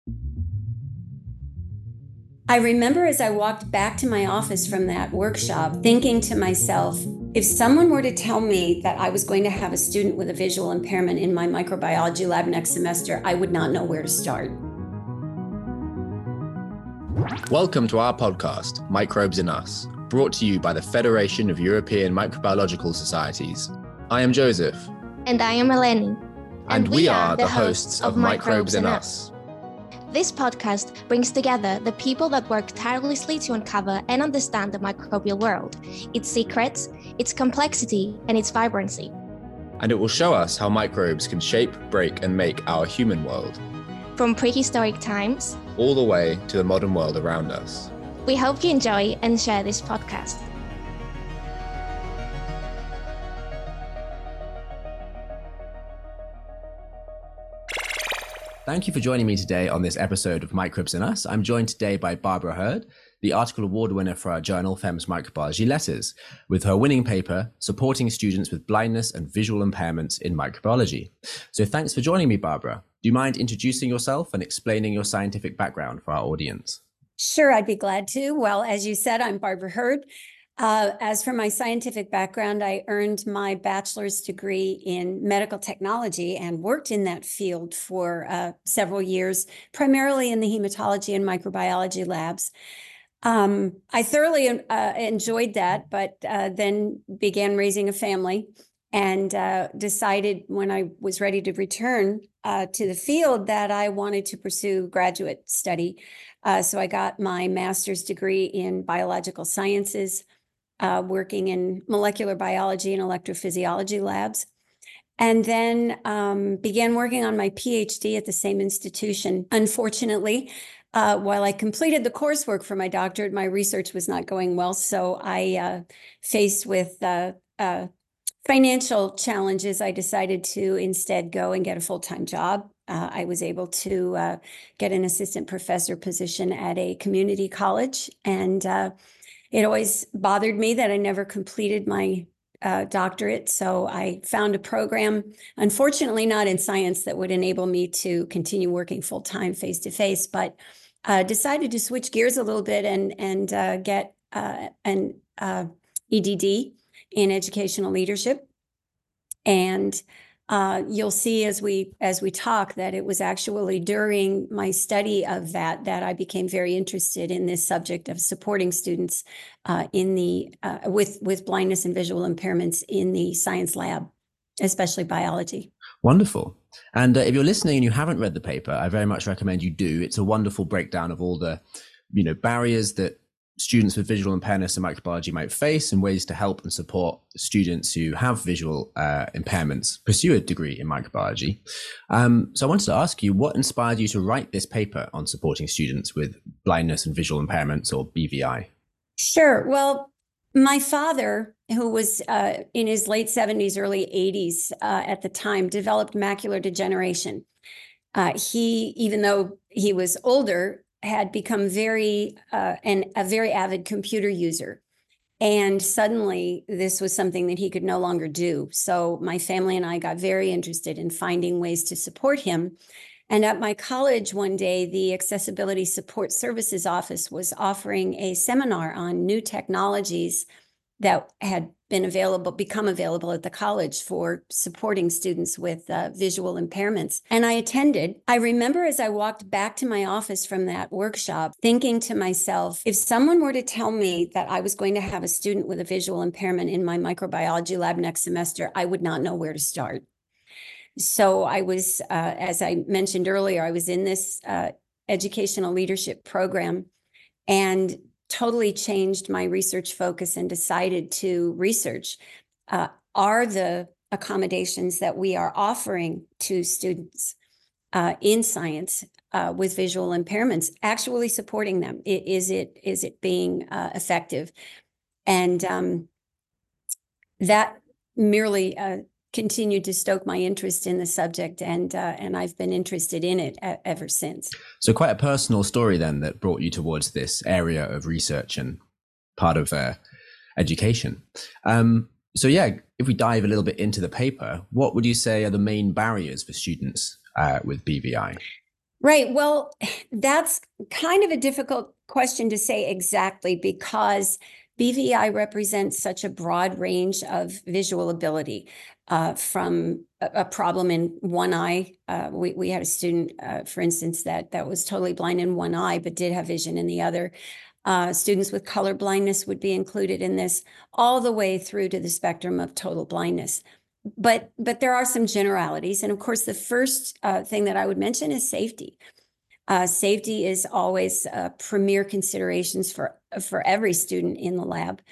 I remember as I walked back to my office from that workshop, thinking to myself, if someone were to tell me that I was going to have a student with a visual impairment in my microbiology lab next semester, I would not know where to start. Welcome to our podcast, Microbes in Us, brought to you by the Federation of European Microbiological Societies. I am Joseph. And I am Eleni. And we are the hosts of Microbes in Us. This podcast brings together the people that work tirelessly to uncover and understand the microbial world, its secrets, its complexity, and its vibrancy. And it will show us how microbes can shape, break, and make our human world. From prehistoric times, all the way to the modern world around us. We hope you enjoy and share this podcast. Thank you for joining me today on this episode of Microbes in Us. I'm joined today by Barbara Hurd, the article award winner for our journal, FEMS Microbiology Letters, with her winning paper, Supporting Students with Blindness and Visual Impairments in Microbiology. So thanks for joining me, Barbara. Do you mind introducing yourself and explaining your scientific background for our audience? Sure, I'd be glad to. Well, as you said, I'm Barbara Hurd. As for my scientific background, I earned my bachelor's degree in medical technology and worked in that field for several years, primarily in the hematology and microbiology labs. I thoroughly enjoyed that, but then began raising a family and decided when I was ready to return to the field that I wanted to pursue graduate study. So I got my master's degree in biological sciences, working in molecular biology and electrophysiology labs, and then began working on my PhD at the same institution. Unfortunately, while I completed the coursework for my doctorate, my research was not going well, so I, faced with financial challenges, I decided to instead go and get a full-time job. I was able to get an assistant professor position at a community college, and it always bothered me that I never completed my doctorate, so I found a program, unfortunately not in science, that would enable me to continue working full-time face-to-face, but decided to switch gears a little bit and get an EDD in educational leadership. And you'll see as we talk that it was actually during my study of that I became very interested in this subject of supporting students in the with blindness and visual impairments in the science lab, especially biology. Wonderful. And if you're listening and you haven't read the paper, I very much recommend you do. It's a wonderful breakdown of all the, barriers that students with visual impairments in microbiology might face and ways to help and support students who have visual impairments pursue a degree in microbiology. So I wanted to ask you, what inspired you to write this paper on supporting students with blindness and visual impairments, or BVI? Sure. Well, my father, who was in his late 70s, early 80s at the time, developed macular degeneration. He, even though he was older, had become a very avid computer user. And suddenly this was something that he could no longer do. So my family and I got very interested in finding ways to support him. And at my college one day, the Accessibility Support Services Office was offering a seminar on new technologies that had become available at the college for supporting students with visual impairments. And I attended. I remember as I walked back to my office from that workshop, thinking to myself, if someone were to tell me that I was going to have a student with a visual impairment in my microbiology lab next semester, I would not know where to start. So I was, as I mentioned earlier, I was in this educational leadership program and totally changed my research focus and decided to research, are the accommodations that we are offering to students in science with visual impairments actually supporting them? Is it being effective? And that merely continued to stoke my interest in the subject, and I've been interested in it ever since. So quite a personal story then that brought you towards this area of research and part of education. So yeah, if we dive a little bit into the paper, what would you say are the main barriers for students with BVI? Right. Well, that's kind of a difficult question to say exactly because BVI represents such a broad range of visual ability, from a problem in one eye. We had a student, for instance, that was totally blind in one eye, but did have vision in the other. Students with color blindness would be included in this, all the way through to the spectrum of total blindness. But there are some generalities. And of course, the first thing that I would mention is safety. Safety is always premier considerations for every student in the lab,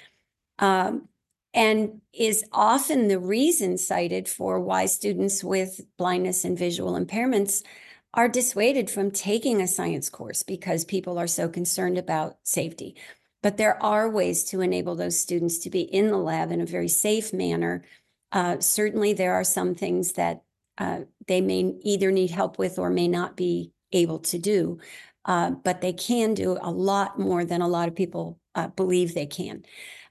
and is often the reason cited for why students with blindness and visual impairments are dissuaded from taking a science course, because people are so concerned about safety. But there are ways to enable those students to be in the lab in a very safe manner. Certainly, there are some things that they may either need help with or may not be able to do, but they can do a lot more than a lot of people believe they can.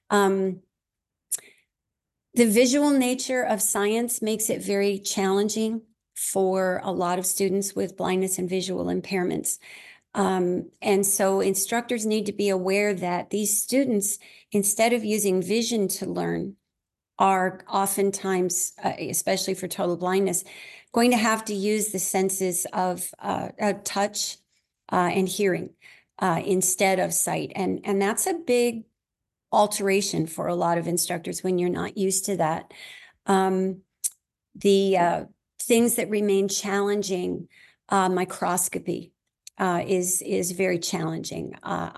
The visual nature of science makes it very challenging for a lot of students with blindness and visual impairments. And so instructors need to be aware that these students, instead of using vision to learn, are oftentimes, especially for total blindness, going to have to use the senses of touch and hearing instead of sight. And that's a big alteration for a lot of instructors when you're not used to that. The things that remain challenging, microscopy is very challenging.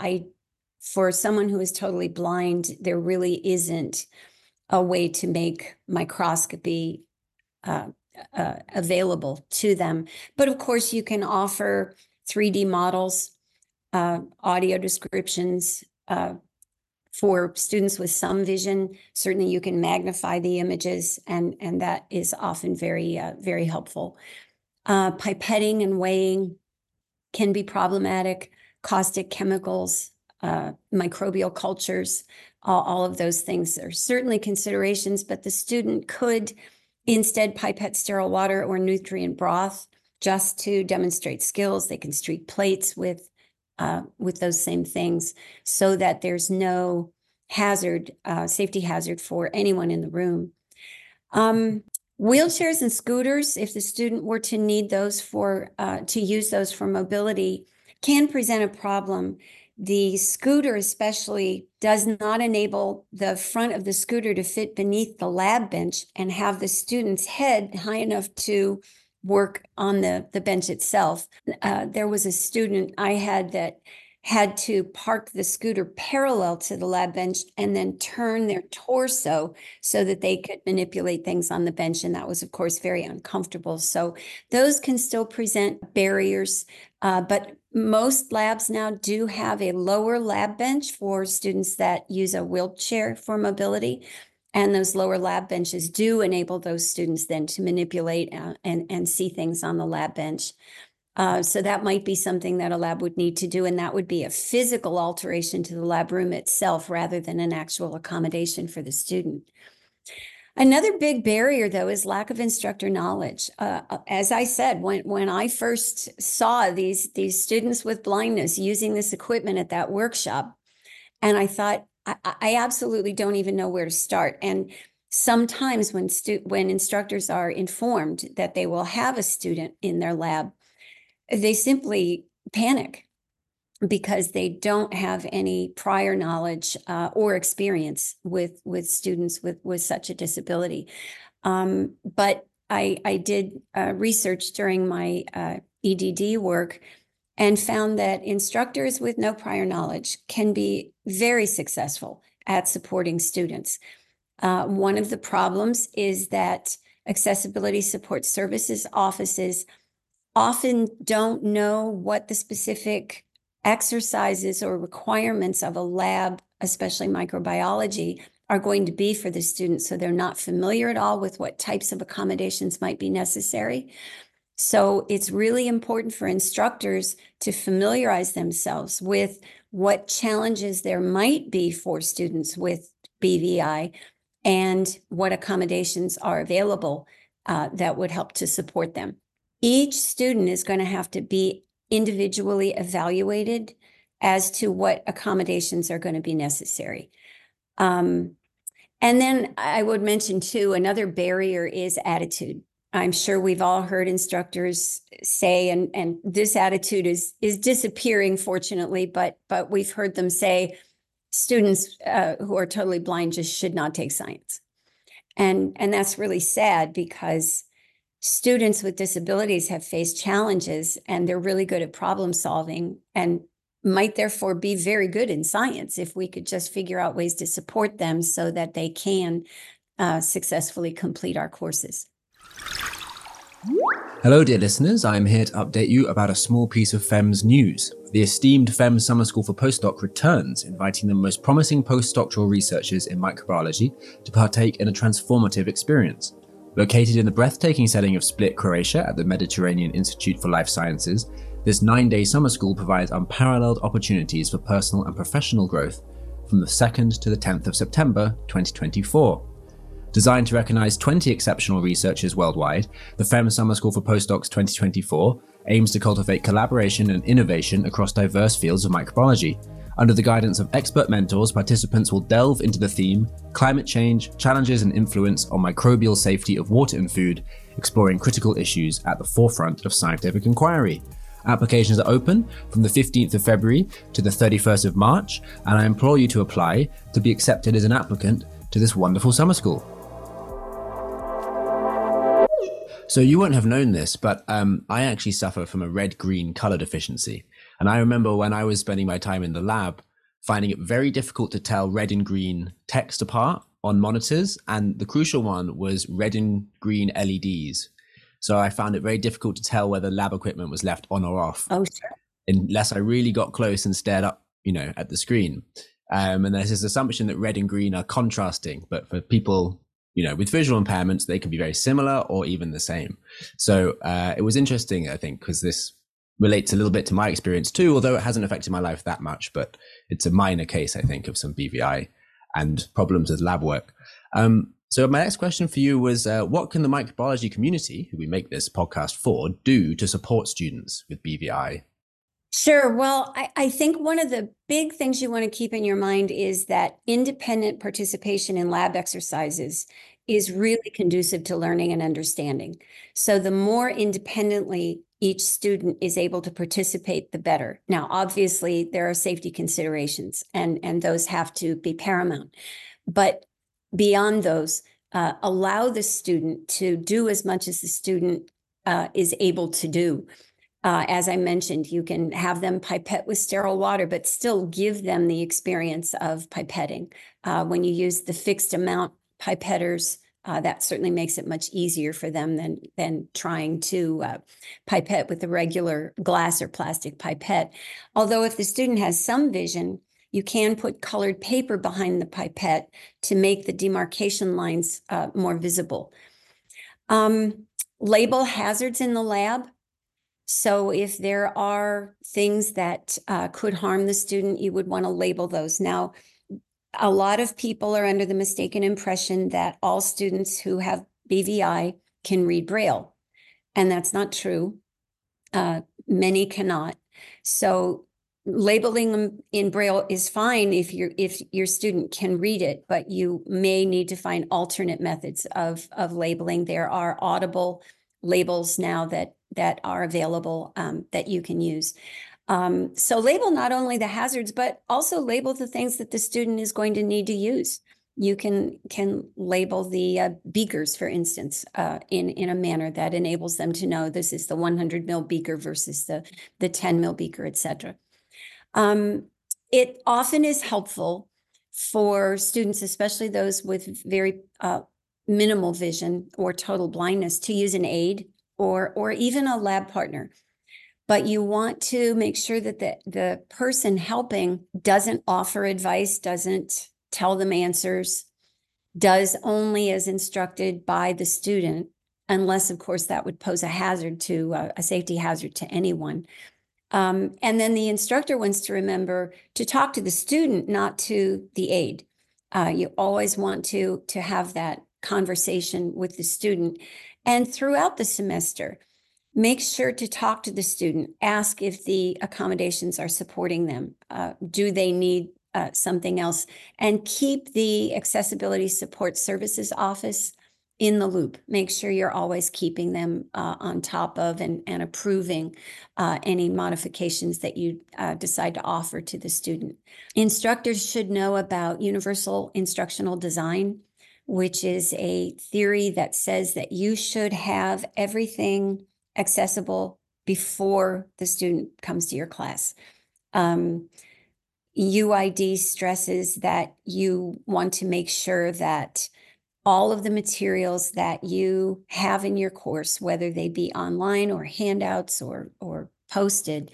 For someone who is totally blind, there really isn't a way to make microscopy available to them. But of course, you can offer 3D models, audio descriptions. For students with some vision, certainly you can magnify the images, and that is often very helpful. Pipetting and weighing can be problematic. Caustic chemicals, microbial cultures, all of those things are certainly considerations, but the student could instead pipette sterile water or nutrient broth just to demonstrate skills. They can treat plates with those same things, so that there's no hazard, safety hazard for anyone in the room. Wheelchairs and scooters, if the student were to need those to use those for mobility, can present a problem. The scooter especially does not enable the front of the scooter to fit beneath the lab bench and have the student's head high enough to work on the bench itself. There was a student I had that had to park the scooter parallel to the lab bench and then turn their torso so that they could manipulate things on the bench. And that was, of course, very uncomfortable. So those can still present barriers, but most labs now do have a lower lab bench for students that use a wheelchair for mobility. And those lower lab benches do enable those students then to manipulate and see things on the lab bench. So that might be something that a lab would need to do, and that would be a physical alteration to the lab room itself rather than an actual accommodation for the student. Another big barrier, though, is lack of instructor knowledge. As I said, when I first saw these students with blindness using this equipment at that workshop, and I thought, I absolutely don't even know where to start. And sometimes when instructors are informed that they will have a student in their lab, they simply panic because they don't have any prior knowledge or experience with students with such a disability. But I did research during my EDD work and found that instructors with no prior knowledge can be very successful at supporting students. One of the problems is that accessibility support services offices often don't know what the specific exercises or requirements of a lab, especially microbiology, are going to be for the students. So they're not familiar at all with what types of accommodations might be necessary. So it's really important for instructors to familiarize themselves with what challenges there might be for students with BVI and what accommodations are available that would help to support them. Each student is going to have to be individually evaluated as to what accommodations are going to be necessary. And then I would mention too, another barrier is attitude. I'm sure we've all heard instructors say, and this attitude is disappearing, fortunately, but we've heard them say students who are totally blind just should not take science. And that's really sad, because students with disabilities have faced challenges and they're really good at problem solving and might therefore be very good in science if we could just figure out ways to support them so that they can successfully complete our courses. Hello, dear listeners. I'm here to update you about a small piece of FEMS news. The esteemed FEMS Summer School for Postdoc returns, inviting the most promising postdoctoral researchers in microbiology to partake in a transformative experience. Located in the breathtaking setting of Split, Croatia at the Mediterranean Institute for Life Sciences, this 9-day summer school provides unparalleled opportunities for personal and professional growth from the 2nd to the 10th of September 2024. Designed to recognize 20 exceptional researchers worldwide, the FEMS Summer School for Postdocs 2024 aims to cultivate collaboration and innovation across diverse fields of microbiology. Under the guidance of expert mentors, participants will delve into the theme, Climate Change, Challenges and Influence on Microbial Safety of Water and Food, exploring critical issues at the forefront of scientific inquiry. Applications are open from the 15th of February to the 31st of March, and I implore you to apply to be accepted as an applicant to this wonderful summer school. So you won't have known this, but I actually suffer from a red-green color deficiency. And I remember when I was spending my time in the lab, finding it very difficult to tell red and green text apart on monitors. And the crucial one was red and green LEDs. So I found it very difficult to tell whether lab equipment was left on or off. Oh, sure. Unless I really got close and stared up, at the screen. And there's this assumption that red and green are contrasting, but for people, with visual impairments, they can be very similar or even the same. So it was interesting, I think, because this relates a little bit to my experience too, although it hasn't affected my life that much, but it's a minor case, I think, of some BVI and problems with lab work. So my next question for you was, what can the microbiology community, who we make this podcast for, do to support students with BVI? Sure. Well, I think one of the big things you want to keep in your mind is that independent participation in lab exercises is really conducive to learning and understanding. So the more independently each student is able to participate, the better. Now, obviously, there are safety considerations, and those have to be paramount. But beyond those, allow the student to do as much as the student is able to do. As I mentioned, you can have them pipette with sterile water, but still give them the experience of pipetting. When you use the fixed amount pipetters, that certainly makes it much easier for them than trying to pipette with a regular glass or plastic pipette. Although if the student has some vision, you can put colored paper behind the pipette to make the demarcation lines more visible. Label hazards in the lab. So if there are things that could harm the student, you would want to label those. Now, a lot of people are under the mistaken impression that all students who have BVI can read Braille, and that's not true. Many cannot. So labeling them in Braille is fine if your student can read it, but you may need to find alternate methods of labeling. There are audible labels now that are available that you can use. So label not only the hazards, but also label the things that the student is going to need to use. You can label the beakers, for instance, in a manner that enables them to know this is the 100 ml beaker versus the 10 ml beaker, et cetera. It often is helpful for students, especially those with very minimal vision or total blindness, to use an aid or even a lab partner. But you want to make sure that the person helping doesn't offer advice, doesn't tell them answers, does only as instructed by the student, unless, of course, that would pose a hazard to a safety hazard to anyone. And then the instructor wants to remember to talk to the student, not to the aide. You always want to have that conversation with the student. And throughout the semester, make sure to talk to the student, ask if the accommodations are supporting them. Do they need something else? And keep the Accessibility Support Services Office in the loop. Make sure you're always keeping them on top of and approving any modifications that you decide to offer to the student. Instructors should know about universal instructional design, which is a theory that says that you should have everything accessible before the student comes to your class. UID stresses that you want to make sure that all of the materials that you have in your course, whether they be online or handouts or posted,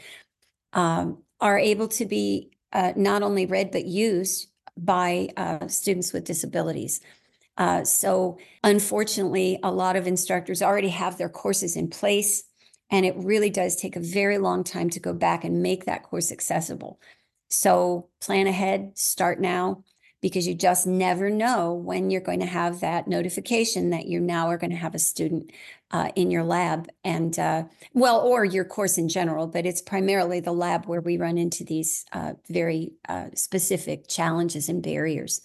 are able to be not only read but used by students with disabilities. So unfortunately, a lot of instructors already have their courses in place, and it really does take a very long time to go back and make that course accessible. So plan ahead, start now, because you just never know when you're going to have that notification that you now are going to have a student in your lab, and well, or your course in general, but it's primarily the lab where we run into these very specific challenges and barriers.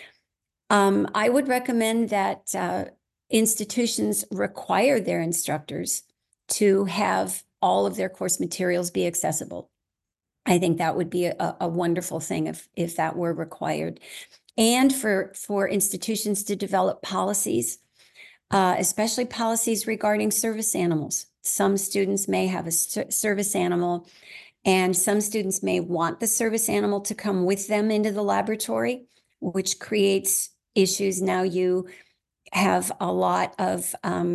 I would recommend that institutions require their instructors to have all of their course materials be accessible. I think that would be a wonderful thing if that were required. And for institutions to develop policies, especially policies regarding service animals. Some students may have a service animal, and some students may want the service animal to come with them into the laboratory, which creates issues. Now you have a lot of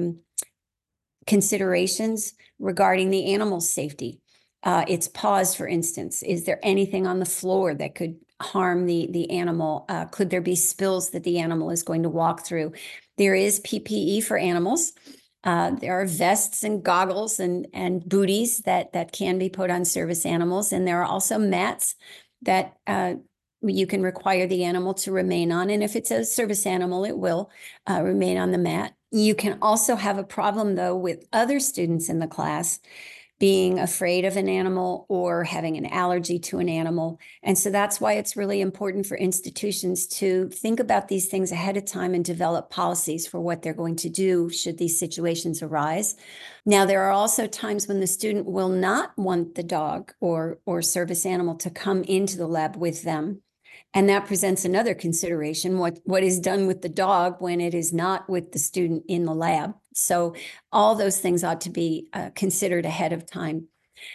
considerations regarding the animal's safety. Its paws, for instance. Is there anything on the floor that could harm the animal? Could there be spills that the animal is going to walk through? There is PPE for animals. There are vests and goggles and booties that can be put on service animals. And there are also mats that you can require the animal to remain on. And if it's a service animal, it will remain on the mat. You can also have a problem, though, with other students in the class being afraid of an animal or having an allergy to an animal. And so that's why it's really important for institutions to think about these things ahead of time and develop policies for what they're going to do should these situations arise. Now, there are also times when the student will not want the dog or service animal to come into the lab with them. And that presents another consideration, what is done with the dog when it is not with the student in the lab. So all those things ought to be considered ahead of time.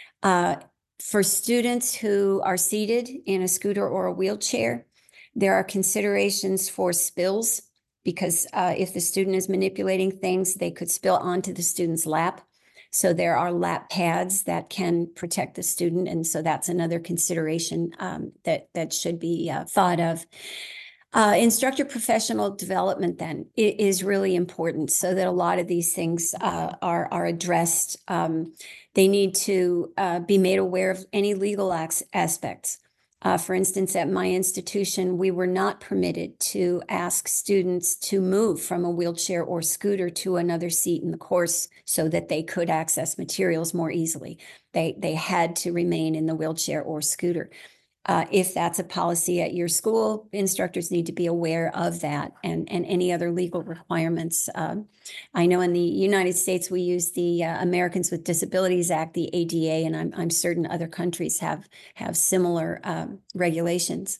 For students who are seated in a scooter or a wheelchair, there are considerations for spills, because if the student is manipulating things, they could spill onto the student's lap. So there are lap pads that can protect the student. And so that's another consideration that should be thought of. Instructor professional development then is really important so that a lot of these things are addressed. They need to be made aware of any legal aspects. For instance, at my institution, we were not permitted to ask students to move from a wheelchair or scooter to another seat in the course so that they could access materials more easily. They had to remain in the wheelchair or scooter. If that's a policy at your school, instructors need to be aware of that and any other legal requirements. I know in the United States, we use the Americans with Disabilities Act, the ADA, and I'm certain other countries have similar regulations.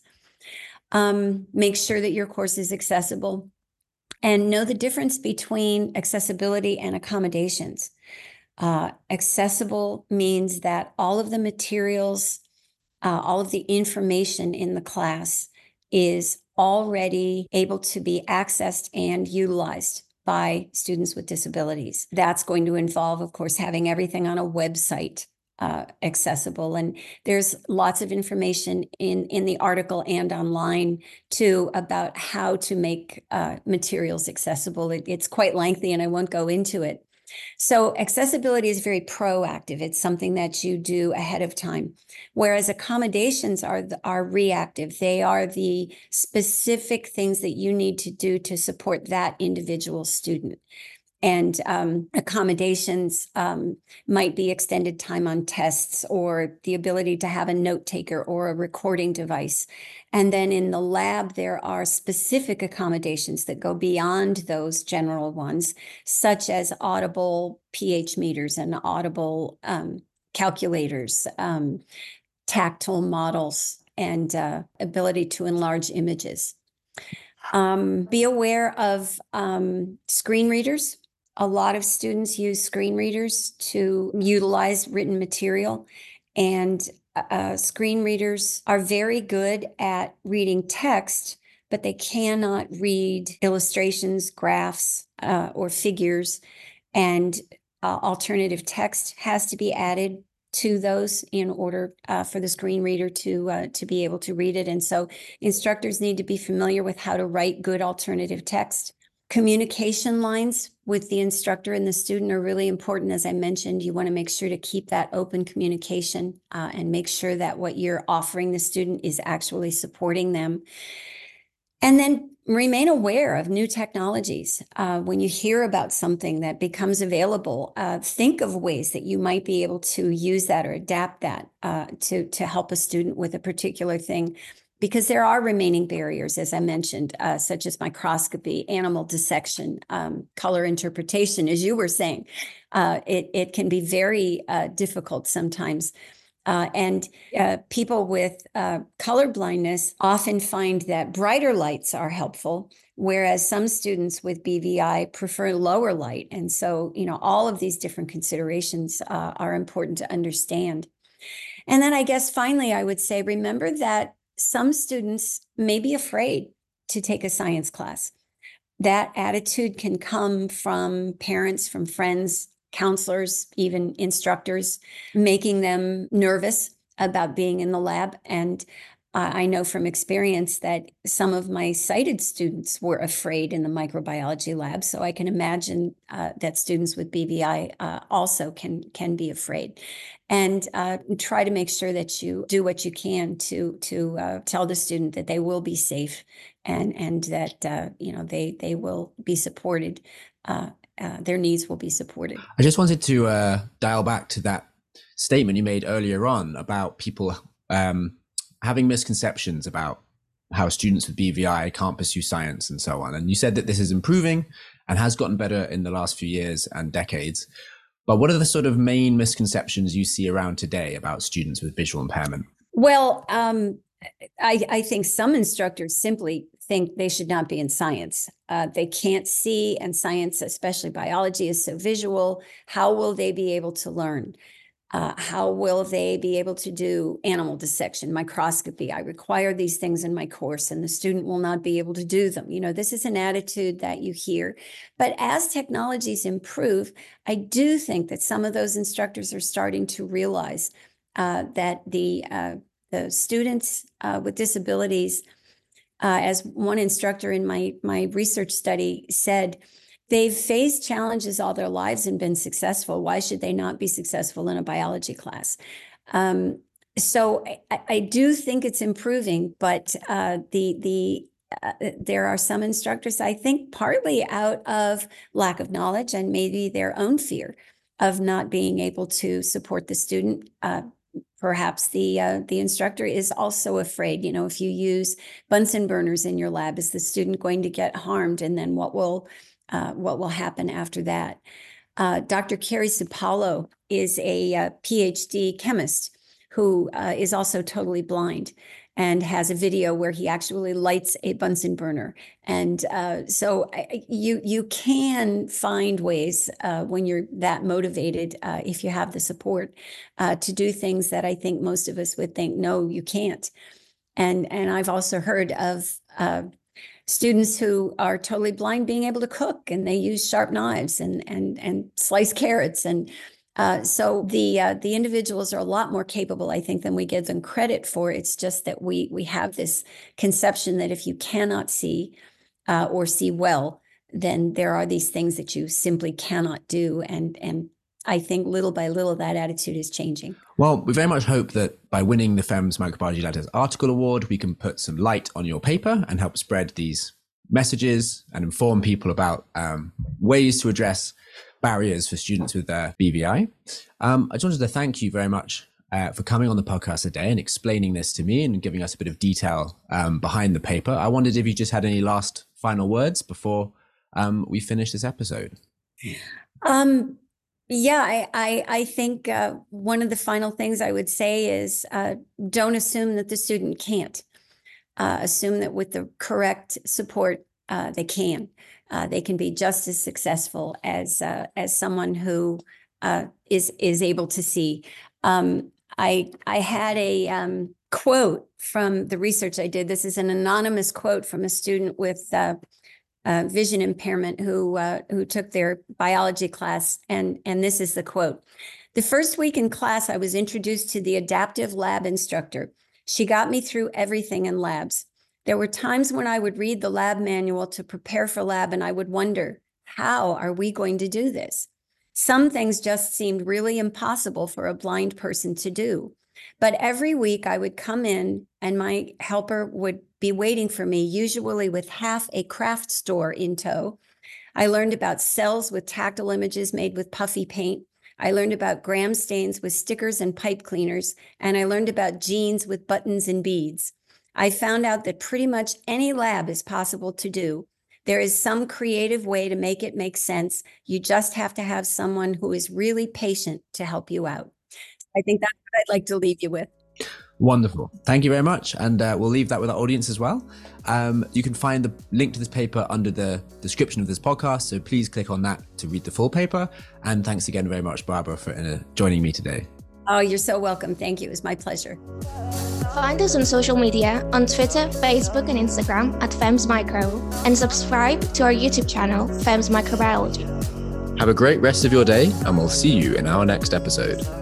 Make sure that your course is accessible and know the difference between accessibility and accommodations. Accessible means that all of the materials, all of the information in the class is already able to be accessed and utilized by students with disabilities. That's going to involve, of course, having everything on a website accessible. And there's lots of information in the article and online too about how to make materials accessible. It's quite lengthy and I won't go into it. So accessibility is very proactive. It's something that you do ahead of time, whereas accommodations are reactive. They are the specific things that you need to do to support that individual student. And accommodations might be extended time on tests or the ability to have a note taker or a recording device. And then in the lab, there are specific accommodations that go beyond those general ones, such as audible pH meters and audible calculators, tactile models, and ability to enlarge images. Be aware of screen readers. A lot of students use screen readers to utilize written material, and screen readers are very good at reading text, but they cannot read illustrations, graphs, or figures, and alternative text has to be added to those in order for the screen reader to be able to read it. And so instructors need to be familiar with how to write good alternative text. Communication lines with the instructor and the student are really important. As I mentioned, you want to make sure to keep that open communication and make sure that what you're offering the student is actually supporting them. And then remain aware of new technologies. When you hear about something that becomes available, think of ways that you might be able to use that or adapt that to help a student with a particular thing. Because there are remaining barriers, as I mentioned, such as microscopy, animal dissection, color interpretation, as you were saying. It can be very difficult sometimes. And people with color blindness often find that brighter lights are helpful, whereas some students with BVI prefer lower light. And so, all of these different considerations are important to understand. And then I guess finally, I would say, remember that some students may be afraid to take a science class. That attitude can come from parents, from friends, counselors, even instructors, making them nervous about being in the lab. And I know from experience that some of my sighted students were afraid in the microbiology lab. So I can imagine that students with BVI also can be afraid. And try to make sure that you do what you can to tell the student that they will be safe and that they will be supported. Their needs will be supported. I just wanted to dial back to that statement you made earlier on about people having misconceptions about how students with BVI can't pursue science and so on. And you said that this is improving and has gotten better in the last few years and decades. But what are the sort of main misconceptions you see around today about students with visual impairment? Well, I think some instructors simply think they should not be in science. They can't see, and science, especially biology, is so visual. How will they be able to learn? How will they be able to do animal dissection, microscopy? I require these things in my course, and the student will not be able to do them. This is an attitude that you hear. But as technologies improve, I do think that some of those instructors are starting to realize that the students with disabilities, as one instructor in my research study said, they've faced challenges all their lives and been successful. Why should they not be successful in a biology class? So I do think it's improving, but there are some instructors, I think, partly out of lack of knowledge and maybe their own fear of not being able to support the student. Perhaps the instructor is also afraid, if you use Bunsen burners in your lab, is the student going to get harmed? And then what will happen after that? Dr. Carrie Supalo is a PhD chemist who is also totally blind and has a video where he actually lights a Bunsen burner. And so you can find ways when you're that motivated, if you have the support, to do things that I think most of us would think, no, you can't. And I've also heard of students who are totally blind being able to cook, and they use sharp knives and slice carrots. And so the individuals are a lot more capable, I think, than we give them credit for. It's just that we have this conception that if you cannot see or see well, then there are these things that you simply cannot do. And I think little by little that attitude is changing. Well, we very much hope that by winning the FEMS Microbiology Letters Article Award, we can put some light on your paper and help spread these messages and inform people about ways to address barriers for students with BVI. I just wanted to thank you very much for coming on the podcast today and explaining this to me and giving us a bit of detail behind the paper. I wondered if you just had any last final words before we finish this episode. Yeah, I think one of the final things I would say is don't assume that the student can't. Assume that with the correct support, they can. They can be just as successful as someone who is able to see. I had a quote from the research I did. This is an anonymous quote from a student with vision impairment who took their biology class, and this is the quote. "The first week in class, I was introduced to the adaptive lab instructor. She got me through everything in labs. There were times when I would read the lab manual to prepare for lab, and I would wonder, how are we going to do this? Some things just seemed really impossible for a blind person to do. But every week I would come in and my helper would be waiting for me, usually with half a craft store in tow. I learned about cells with tactile images made with puffy paint. I learned about gram stains with stickers and pipe cleaners, and I learned about jeans with buttons and beads. I found out that pretty much any lab is possible to do. There is some creative way to make it make sense. You just have to have someone who is really patient to help you out." I think that's what I'd like to leave you with. Wonderful. Thank you very much. And we'll leave that with our audience as well. You can find the link to this paper under the description of this podcast. So please click on that to read the full paper. And thanks again very much, Barbara, for joining me today. Oh, you're so welcome. Thank you. It was my pleasure. Find us on social media on Twitter, Facebook, and Instagram at FEMS Micro, and subscribe to our YouTube channel, FEMS Microbiology. Have a great rest of your day, and we'll see you in our next episode.